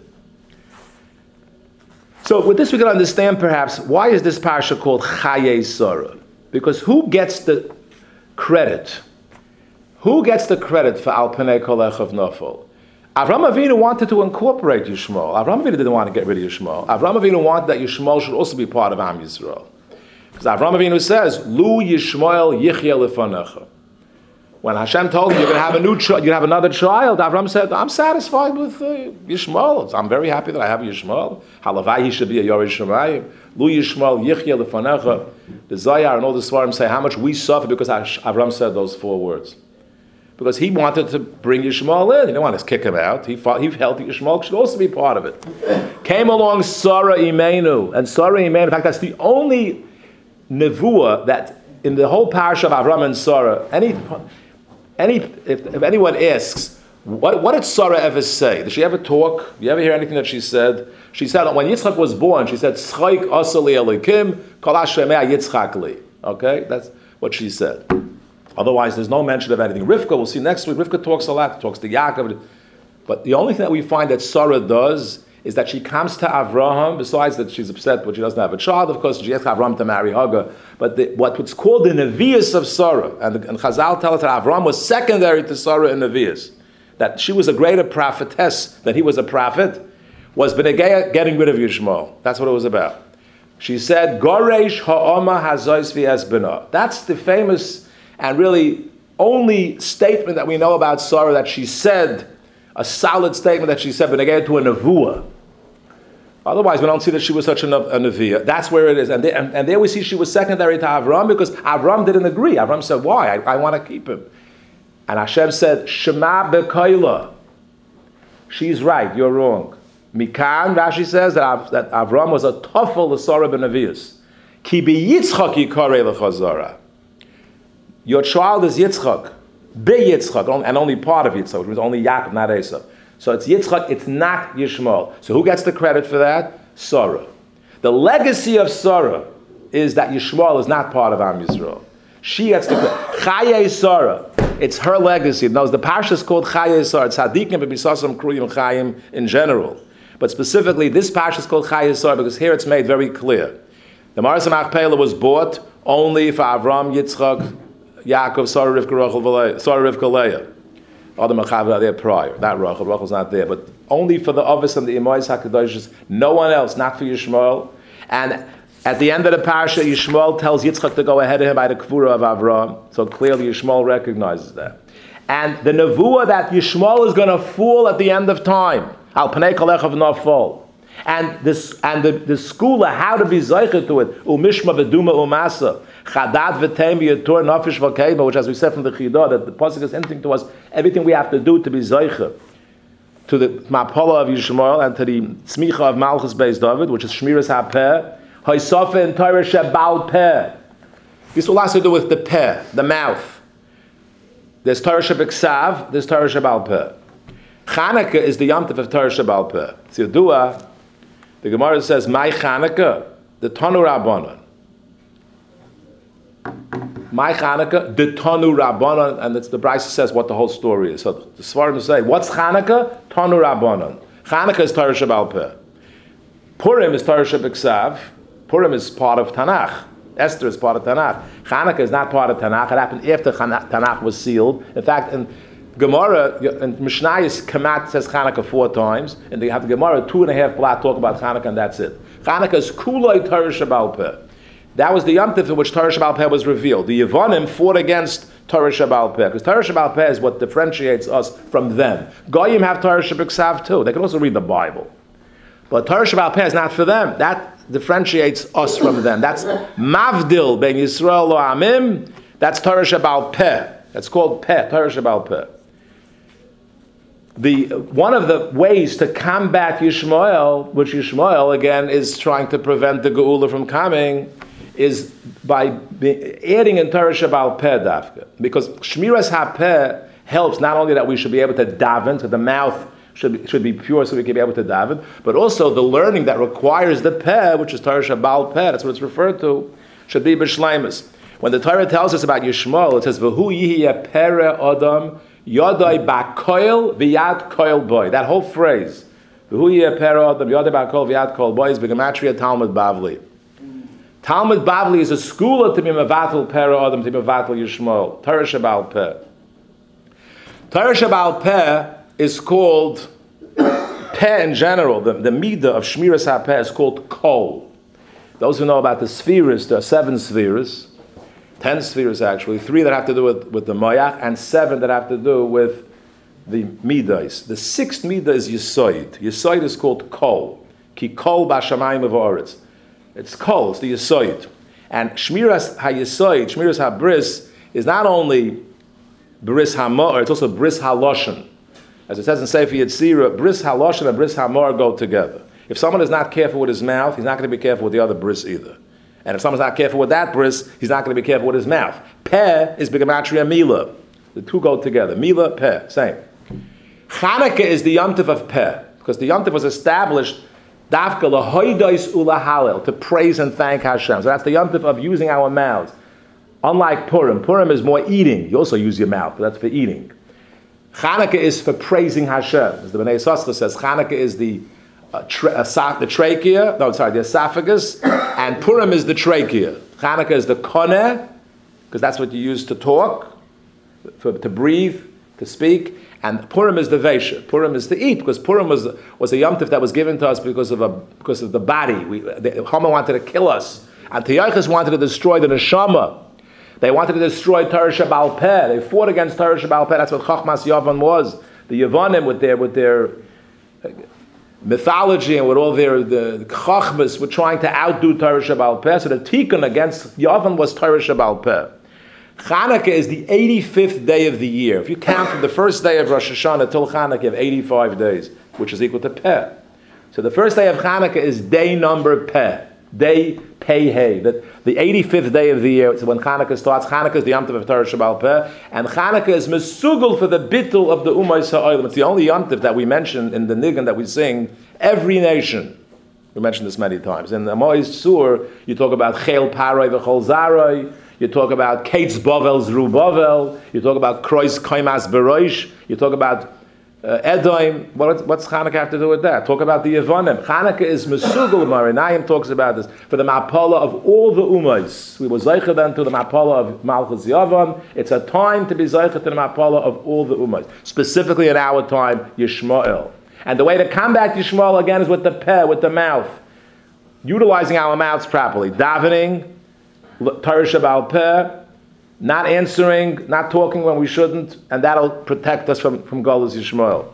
So with this we can understand perhaps, why is this parsha called Chayei Sarah? Because who gets the credit? Who gets the credit for Al Panei Kolech of Nofel? Avraham Avinu wanted to incorporate Yishmael. Avraham Avinu didn't want to get rid of Yishmael. Avraham Avinu wanted that Yishmael should also be part of Am Yisrael. Because Avraham Avinu says, Lu Yishmael Yichya Lefanecha. When Hashem told him you're going to have a new child, you have another child, Avraham said, I'm satisfied with uh, Yishmael. I'm very happy that I have Yishmael. Halavai he should be a Yorish Shemayim. Lu Yishmael Yichya Lefanecha. The Zayar and all the Svarim say how much we suffer because Avraham said those four words. Because he wanted to bring Yishmael in. He didn't want to kick him out. He fought, he felt that Yishmael should also be part of it. Came along Sarah Imenu. And Sarah Imenu, in fact, that's the only nevuah that in the whole parish of Avram and Sarah, any, any, if, if anyone asks, what, what did Sarah ever say? Did she ever talk? Do you ever hear anything that she said? She said, when Yitzchak was born, she said, S'chaik asali elikim, kol hashemei Yitzchak li. Okay? That's what she said. Otherwise, there's no mention of anything. Rivka, we'll see next week, Rivka talks a lot, talks to Yaakov. But the only thing that we find that Sarah does is that she comes to Avraham, besides that she's upset but she doesn't have a child, of course, she asks Avraham to marry Hagar. But the, what, what's called the Nevi'us of Sarah, and, the, and Chazal tell us that Avraham was secondary to Sarah in Nevi'us, that she was a greater prophetess than he was a prophet, was B'negei getting rid of Yishmael. That's what it was about. She said, Goresh ha'oma hazois v'es b'na. That's the famous and really only statement that we know about Sarah that she said, a solid statement that she said, but again to a nevuah. Otherwise, we don't see that she was such a, a nevuah. That's where it is. And, they, and, and there we see she was secondary to Avram because Avram didn't agree. Avram said, why? I, I want to keep him. And Hashem said, Shema bekoila. She's right, you're wrong. Mikan, Rashi says that, Av, that Avram was a tofel to Sarah ben Nevius. Ki bi Yitzchak yikarei lechazara. Your child is Yitzchak, be Yitzchak, and only part of Yitzchak, which was only Yaakov, not Esau. So it's Yitzchak, it's not Yishmael. So who gets the credit for that? Sarah. The legacy of Sarah is that Yishmael is not part of Am Yisrael. She gets the credit. Chayei Sarah. It's her legacy. Now, the parsha is called Chayei Sarah. It's Hadikim B'Bisasam Kruyim Chayim in general. But specifically, this parsha is called Chayei Sarah because here it's made very clear. The Maras Machpelah was bought only for Avram, Yitzchak, Yaakov, Sarah, Rivka, Rachel, Sarah, Rivka, Leah. All the Mechaber are there prior. Not Rachel. Rachel's not there. But only for the Avos and the Imois HaKadoshis. No one else. Not for Yishmael. And at the end of the parasha, Yishmael tells Yitzchak to go ahead of him by the Kvura of Avram. So clearly Yishmael recognizes that. And the Nevuah that Yishmael is going to fall at the end of time. Al Panei Kolech of Nofel. And this and the, the school of how to be Zeicher to it. Umishma V'duma Umasa. Chadat v'temi yator nafish v'keiba, which, as we said from the Chidah, that the pasuk is hinting to us everything we have to do to be zeicher to the mapala of Yishmael and to the tzmicha of Malchus Beis David, which is shmiras ha'peh, ha'yisafa and Torah shebal peh. This will also do with the peh, the mouth. There's Torah shebeksav, there's Torah shebal peh. Chanukah is the yom tov of Torah shebal peh. So Yadua, the Gemara says, "My Chanukah, the Tanu Rabbanon." My Chanukah, the Tanu Rabbanon, and it's the Brisa says what the whole story is. So the Svarim say, what's Chanukah? Tanu Rabbanon. Chanukah is Torah Shebal Peh. Purim is Torah Shebeksav. Purim is part of Tanakh. Esther is part of Tanakh. Chanukah is not part of Tanakh. It happened after Tanakh was sealed. In fact, in Gemara, in Mishnayos, Kamat says Chanukah four times, and they have the Gemara two and a half blot talk about Chanukah, and that's it. Chanukah is Kuloi Torah Shebal Peh. That was the Yom Tov in which Torah Shebal Peh was revealed. The Yevonim fought against Torah Shebal Peh, because Torah Shebal Peh is what differentiates us from them. Goyim have Torah Shebeksav too. They can also read the Bible. But Torah Sheba'al Peh is not for them. That differentiates us from them. That's Mavdil Ben Yisrael Lo Amim. That's Torah Sheba'al Peh. That's called Peh, Torah Sheba'al Peh. The, one of the ways to combat Yishmael, which Yishmael, again, is trying to prevent the Geula from coming, is by be, adding in Torah Sheba'al Peh Dafka. Because Shmiras HaPeh helps not only that we should be able to daven, so the mouth should be, should be pure so we can be able to daven, but also the learning that requires the Peh, which is Torah Sheba'al Peh, that's what it's referred to, should be B'Shleimus. When the Torah tells us about Yishmael, it says, V'hu yihiyeh pere Adam Yodai ba'koil v'yad koil boy. That whole phrase, V'hu yihiyeh pere Adam Yodai ba'koil v'yad koil boy, is B'gematria Talmud Bavli. Talmud Bavli is a school to be mevatel pere Adam, to be mevatel Yishmael. Torah Sheba'al Peh. Torah Sheba'al Peh is called Peh in general. The, the midah of Shmiras HaPeh is called Kol. Those who know about the spheres, there are seven spheres. Ten spheres actually, three that have to do with, with the Moyach, and seven that have to do with the Midas. The sixth Midah is Yisoid. Yisoid is called Kol. Ki Kol B'Shamayim V'Oretz. It's Kol, it's the Yisoid. And Shmiras HaYisoid, Shmiras HaBris, is not only Bris HaMor, it's also Bris HaLoshen. As it says in Sefer Yetzirah, Bris HaLoshen and Bris HaMor go together. If someone is not careful with his mouth, he's not going to be careful with the other Bris either. And if someone's not careful with that bris, he's not going to be careful with his mouth. Peh is B'gematria Mila. The two go together. Mila, Peh, same. Chanukah is the Yom Tov of Peh, because the Yom Tov was established Dafka L'hoidos Ulahalel, to praise and thank Hashem. So that's the Yom Tov of using our mouths. Unlike Purim. Purim is more eating. You also use your mouth, but that's for eating. Chanukah is for praising Hashem. As the Bnei Yissaschar says, Chanukah is the Uh, tra- uh, the trachea, no, sorry, the esophagus, and Purim is the trachea. Chanukah is the koneh, because that's what you use to talk, for, to breathe, to speak, and Purim is the vesha. Purim is to eat, because Purim was was a yom tov that was given to us because of a because of the body. We, the Haman wanted to kill us, and Antiochus wanted to destroy the neshama. They wanted to destroy Torah Sheba'al Peh. They fought against Torah Sheba'al Peh. That's what Chachmas Yavan was. The Yavanim with their with their mythology and with all their the, the chachmas were trying to outdo Torah Sheba'al Peh. So the tikkun against Yavan was Torah Sheba'al Peh. Chanukah is the eighty-fifth day of the year. If you count from the first day of Rosh Hashanah till Chanukah, you have eighty-five days, which is equal to Peh. So the first day of Chanukah is day number Peh. Day Pei Hey. The, the eighty-fifth day of the year, so when Chanukah starts, Chanukah is the Yom Tov of Torah Sheba'al Peh, and Chanukah is mesugel for the bittul of the Umayis Ha'olam. It's the only Yom Tov that we mention in the Nigun that we sing, every nation. We mentioned this many times. In the Mois Sur, you talk about Chel Paroi v'Chol Zaroi, you talk about Kates Bovel Zerubbabel, you talk about Krois Koimas Beroish, you talk about Uh, Edom. What, what's Chanukah have to do with that? Talk about the Yevonim. Chanukah is Mesugel. Marinayim talks about this for the Mapala of all the Ummahs. We were Zeicha then to the Mapala of Malchus Yavam. It's a time to be Zeicha to the Mapala of all the Ummahs. Specifically in our time, Yishmael. And the way to combat Yishmael again is with the peh, with the mouth. Utilizing our mouths properly. Davening, Torah Sheba'al Peh, not answering, not talking when we shouldn't, and that'll protect us from, from Golus Yishmael.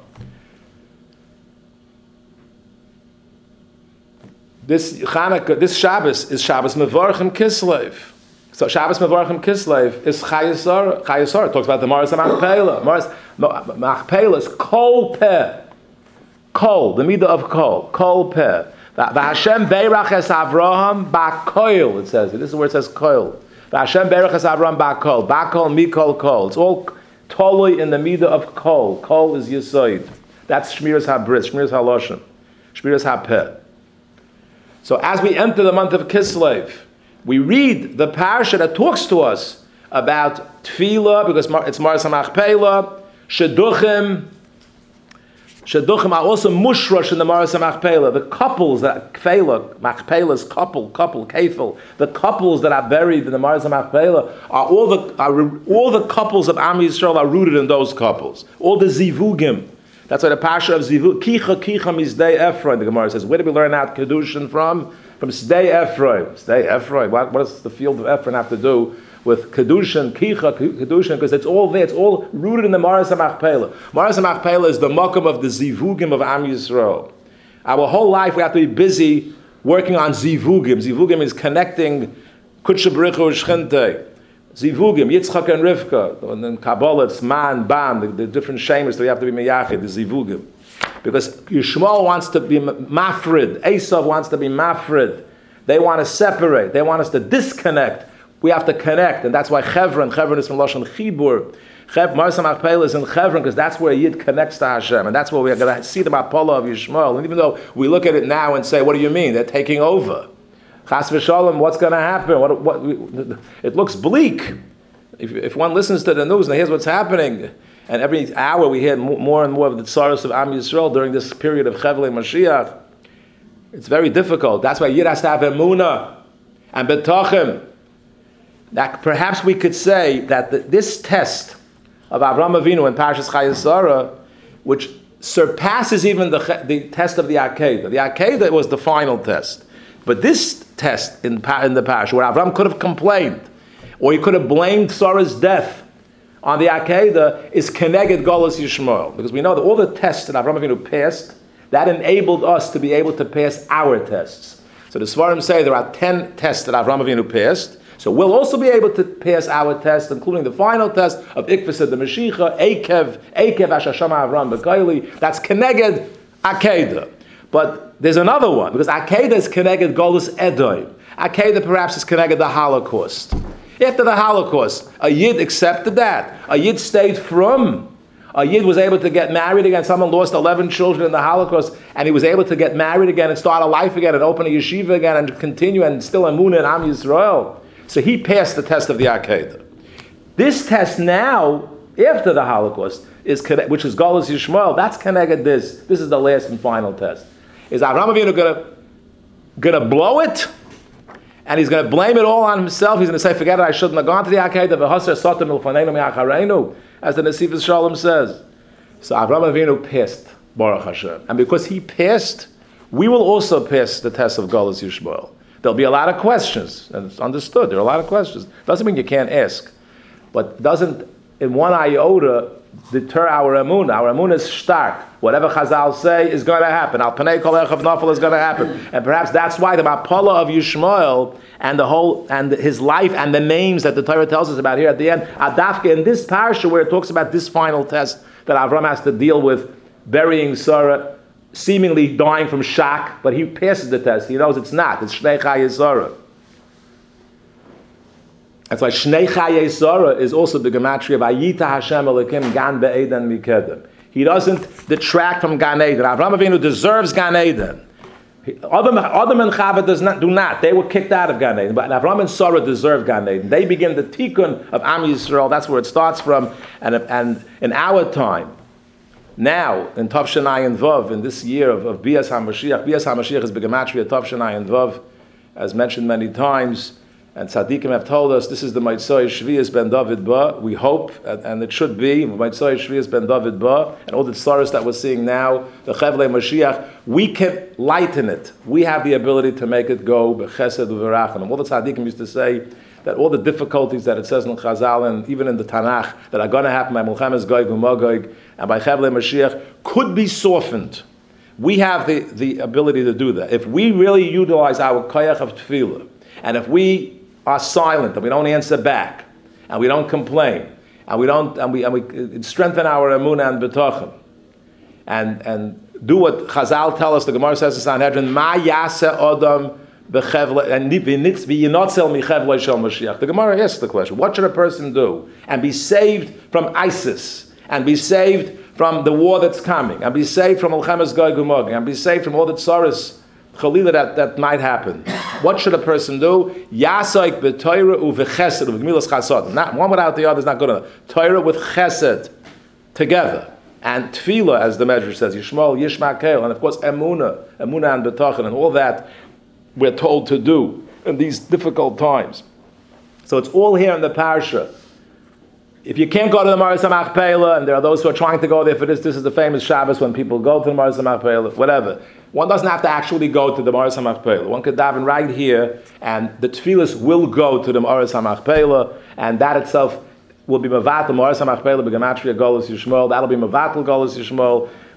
This Chanukah, this Shabbos is Shabbos Mevorchim Kislev. So Shabbos Mevorchim Kislev is Chayesar. Chayesar talks about the Maras Machpelah. Maras Machpelah is Kol Peh. Kol, the midah of Kol. Kol Peh. V'Hashem Beirach es Avraham Ba'Koil, it says. This is where it says Koil. Hashem Berach es Avram Ba'Kol. Ba'Kol Mikol Kol. It's all totally in the midah of Kol. Kol is Yisoid. That's Shmiras HaBris, Shmiras HaLoshen, Shmiras HaPeh. So as we enter the month of Kislev, we read the parasha that talks to us about Tefillah, because it's Maras Machpelah, Sheduchim. Sheduchim are also mushrosh in the Maras Machpelah. The couples that Kfela, Machpelah's couple, couple, Kefel, the couples that are buried in the Maras Machpelah are all the are, all the couples of Am Yisrael are rooted in those couples. All the zivugim. That's why the Pasha of Zivug, Kicha Kicha Mizdei Ephraim, the Gemara says. Where did we learn out Kedushin from? From Sdei Ephraim. Sdei Ephraim. What, what does the field of Ephraim have to do with Kedushin, Kicha, Kedushin? Because it's all there. It's all rooted in the Maras HaMachpelah. Maras HaMachpelah is the makam of the Zivugim of Am Yisrael. Our whole life we have to be busy working on zivugim. Zivugim is connecting Kudsha Baruch Hu Shchinte. Zivugim, Yitzchak and Rivka, and then Kabbalah, it's man, bam, the, the different shames that we have to be meyachid, the zivugim. Because Yishmael wants to be mafrid, Esav wants to be mafrid. They want to separate, they want us to disconnect. We have to connect, and that's why Chevron, Chevron is from Lashon Chibur. Marzeh Machpelah is in Chevron because that's where Yid connects to Hashem, and that's where we're going to see the Mapala of Yishmael. And even though we look at it now and say, what do you mean? They're taking over. Chas v'shalom, what's going to happen? What, what, it looks bleak. If, if one listens to the news and hears what's happening, and every hour we hear more and more of the tsaros of Am Yisrael during this period of Chevlei Mashiach, it's very difficult. That's why Yid has to have emunah and betachim. That perhaps we could say that the, this test of Avraham Avinu in Parshas Chayei Sarah, which surpasses even the, the test of the Akedah. The Akedah was the final test. But this test in, in the Parsha, where Avram could have complained, or he could have blamed Sarah's death on the Akedah, is Keneged Golus Yishmael. Because we know that all the tests that Avram Avinu passed, that enabled us to be able to pass our tests. So the Svarim say there are ten tests that Avram Avinu passed, so we'll also be able to pass our test, including the final test of Ikvasa the Mashiach, Ekev, Ekev Ashashama Avram B'Kaili. That's Keneged Akedah. But there's another one, because Akedah is Keneged Golus Edom. Akedah perhaps is Keneged the Holocaust. After the Holocaust, a Yid accepted that. A Yid stayed from. A Yid was able to get married again. Someone lost eleven children in the Holocaust, and he was able to get married again and start a life again and open a yeshiva again and continue and still emunah in Am Yisrael. So he passed the test of the Akedah. This test now, after the Holocaust, is which is Golus Yishmael, that's Keneged this. This is the last and final test. Is Avraham Avinu going to blow it? And he's going to blame it all on himself. He's going to say, forget it, I shouldn't have gone to the Akedah. V'haser sotem milfaneinu mi'achareinu, as the Nesivos Shalom says. So Avraham Avinu passed, Baruch Hashem. And because he passed, we will also pass the test of Golus Yishmael. There'll be a lot of questions, and it's understood. There are a lot of questions. Doesn't mean you can't ask, but doesn't in one iota deter our emunah. Our emunah is stark. Whatever Chazal say is going to happen. Al Panei Kol Echav Nafel is going to happen, and perhaps that's why the Mapala of Yishmael and the whole and his life and the names that the Torah tells us about here at the end, Adafka in this parsha where it talks about this final test that Avram has to deal with, burying Sarah, seemingly dying from shock, but he passes the test. He knows it's not. It's Shnei Chayei Sarah. That's why Shnei Chayei Sarah is also the gematria of Ayita Hashem Elokim Gan Be'eden Mikedem. He doesn't detract from Gan Eden. Avraham Avinu deserves Gan Eden. Adam and Chava does not, do not. They were kicked out of Gan Eden. But Avraham and Sarah deserve Gan Eden. They begin the tikkun of Am Yisrael. That's where it starts from. And, and in our time, now, in Tov Shanai and Vav, in this year of, of Bias HaMashiach, Bias HaMashiach is Begematria Tov Shanai and Vav, as mentioned many times, and Tzaddikim have told us this is the Maitzoi Shvius Ben David Ba. We hope, and, and it should be, Maitzoi Shvius Ben David Ba, and all the tsaros that we're seeing now, the Chevlei Mashiach, we can lighten it. We have the ability to make it go B'chesed U'Verachim. All the Tzaddikim used to say that all the difficulties that it says in Chazal and even in the Tanakh that are going to happen by Mulchemes Gog U'Magog and by Chevlei Mashiach could be softened. We have the, the ability to do that. If we really utilize our koyach of tefillah, and if we are silent and we don't answer back, and we don't complain, and we don't, and we and we strengthen our emunah and betachim, and and do what Chazal tell us. The Gemara says in Sanhedrin, Ma yase Adam b'chevle and v'nitz v'yinotzel michevle shel Mashiach. The Gemara asks the question: what should a person do and be saved from ISIS, and be saved from the war that's coming, and be saved from Mulchemes Gog U'Magog, and be saved from all the tsaros Chalila that, that might happen? What should a person do? Yasaik b'Torah u'v'chesed u'v'gemilas chasad. Not one without the other is not good enough. Torah with chesed together, and tefillah, as the measure says, Yishmael, Yishmael, and of course emunah, emunah and betachin, and all that we're told to do in these difficult times. So it's all here in the parsha. If you can't go to the Marzeh Machpelah, and there are those who are trying to go there for this, this is the famous Shabbos when people go to the Marzeh Machpelah, whatever. One doesn't have to actually go to the Marzeh Machpelah. One could daven right here, and the tefillas will go to the Marzeh Machpelah, and that itself will be Mavatal Marzeh Machpelah, Begematria Golus Yishmael. That'll be Mavatal Golus Yishmael.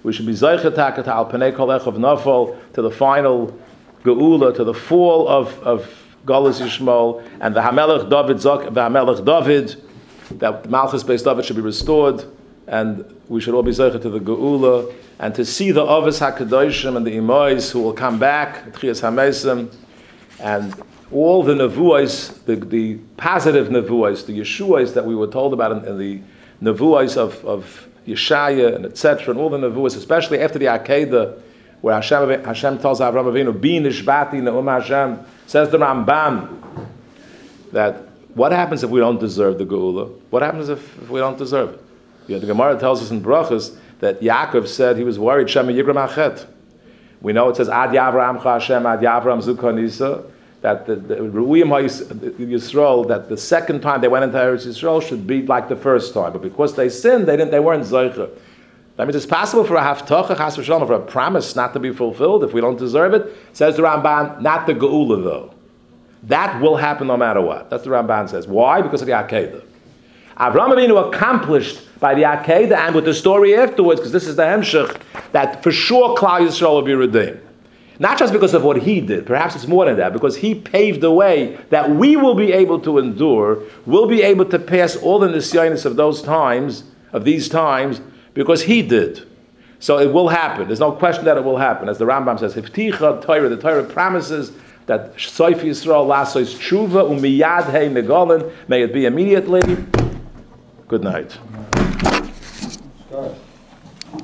We should be Zaychet Takat al Penei Kol Echav Nafal to the final Geula, to the fall of, of Galus Yishmael, and the Hamelech David Zok, the Hamelech David, that Malchus based David should be restored, and we should all be Zaychet to the Geula, and to see the Avos HaKadoshim and the Imois who will come back, Tchias HaMesim, and all the Nevuos, the, the positive Nevuos, the Yeshuas that we were told about in, in the Nevuos of, of Yeshaya and et cetera, and all the Nevuos, especially after the Akedah, where Hashem, Hashem tells Avraham Avinu, Bi nishbati ne'um Hashem, says the Rambam, that what happens if we don't deserve the Geula? What happens if, if we don't deserve it? You know, the Gemara tells us in Brachas that Yaakov said he was worried, Shema Yigram Achet. We know it says, Ad Yavram Hashem, Ad Yavram Zukanisa, that the, the Ru'uyim Yisrael, that the second time they went into Eretz Yisrael should be like the first time. But because they sinned, they didn't. They weren't Zoicha. That means it's possible for a haftacha, chas v'shalom, for a promise not to be fulfilled if we don't deserve it. Says the Ramban, not the Geula though. That will happen no matter what. That's what the Ramban says. Why? Because of the Akedah. Avraham Avinu accomplished by the Akedah and with the story afterwards, because this is the Hemshech, that for sure Klal Yisrael will be redeemed. Not just because of what he did, perhaps it's more than that, because he paved the way that we will be able to endure, we'll be able to pass all the nisyonis of those times, of these times, because he did. So it will happen. There's no question that it will happen. As the Rambam says, Hifticha Torah, the Torah promises that Soif Yisrael lasos tshuva umiyad hey negolen, may it be immediately. Good night.